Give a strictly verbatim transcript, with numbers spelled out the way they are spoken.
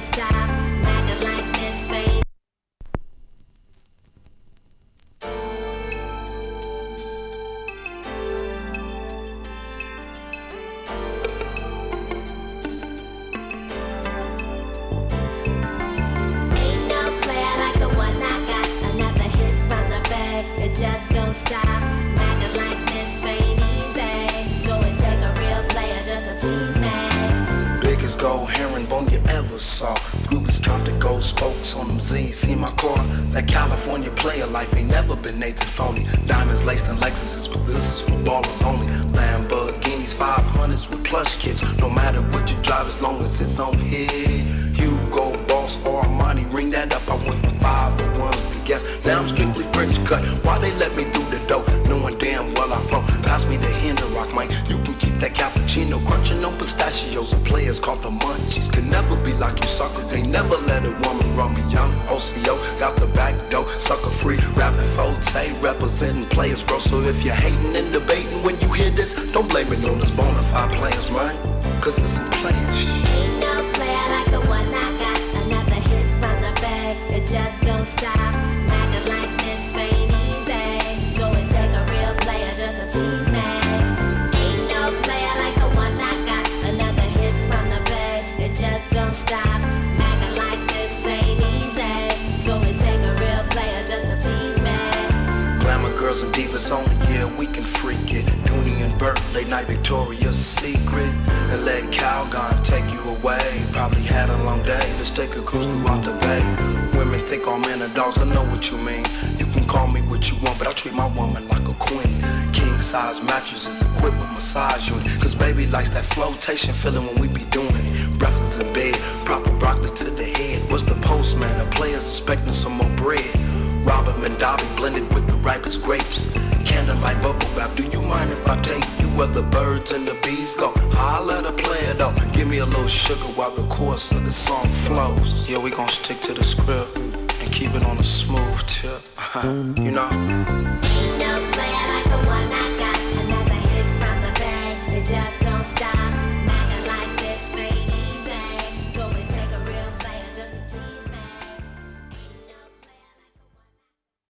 stop. Acting like this ain't. Ain't no player like the one I got. Another hit from the bag. It just don't stop. Acting like this ain't easy. So it take a real player just to please me. Biggest gold herringbone you ever saw. Groupies count the gold spokes on them Z's. See my car? That California player life ain't never been Nathan Phony. Diamonds laced in Lexuses, but this is for ballers only. Lamborghinis, five hundreds with plush kits. No matter what you drive, as long as it's on here. Hugo Boss or Armani, ring that up. I went from five to one to guess. Now I'm strictly French cut. Why they let me through the door? Knowing damn well I flow. Pass me the Hinder Rock, man. You can keep that cappuccino, crunching on pistachios. And players called the munchies. Could never be like you suckers. Ain't never let a woman run me. Young O C O, got the back door. Sucker free, rapping forte, representing players, bro. So if you're hating and debating when you hear this, don't blame it on us bona fide players, man. Cause it's some playing shit. Ain't no player like the one I got. Another hit from the bag. It just don't stop. Acting like this ain't easy. So it take a real player just to please me. Ain't no player like the one I got. Another hit from the bag. It just don't stop. Acting like this ain't easy. So it take a real player just to please me. Glamour girls and divas only, yeah, we can freak it. Dooney and Burt, late night Victoria's Secret. And let Calgon take you away. Probably had a long day, let's take a cruise throughout the bay. Women think all men are dogs, I know what you mean. You can call me what you want, but I treat my woman like a queen. King size mattresses equipped with massage unit. Cause baby likes that flotation feeling when we be doing it. Breakfast in bed, proper broccoli to the head. What's the postman? The players expecting some more bread. Robert Mondavi blended with the ripest grapes. Candlelight bubble bath. Do you mind if I take you where the birds and the bees go? Holla the player though. Give me a little sugar while the chorus of the song flows. Yeah, we gon' stick to the script and keep it on a smooth tip. You know?